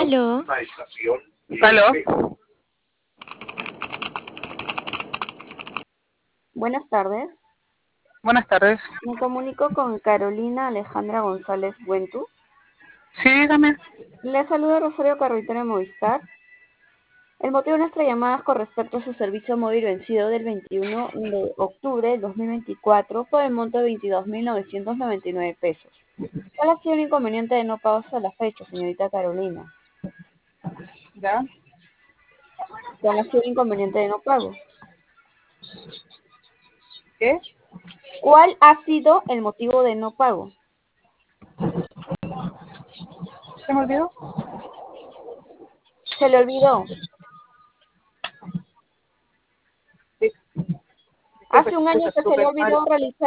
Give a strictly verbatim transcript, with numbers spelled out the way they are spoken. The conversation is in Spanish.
Aló. ¿Aló? Buenas tardes. Buenas tardes. Me comunico con Carolina Alejandra González Buentu. Sí, dígame. Le saluda Rosario Carretera Movistar. El motivo de nuestra llamada es con respecto a su servicio móvil vencido del veintiuno de octubre del dos mil veinticuatro por el monto de veintidós mil novecientos noventa y nueve pesos. ¿Cuál ha sido el inconveniente de no pago hasta la fecha, señorita Carolina? ¿Ya? ¿Cuál ha sido el inconveniente de no pago? ¿Qué? ¿Cuál ha sido el motivo de no pago? ¿Se me olvidó? ¿Se le olvidó? Sí. Hace Disculpe, un se año escucha que se le súper mal. olvidó realizar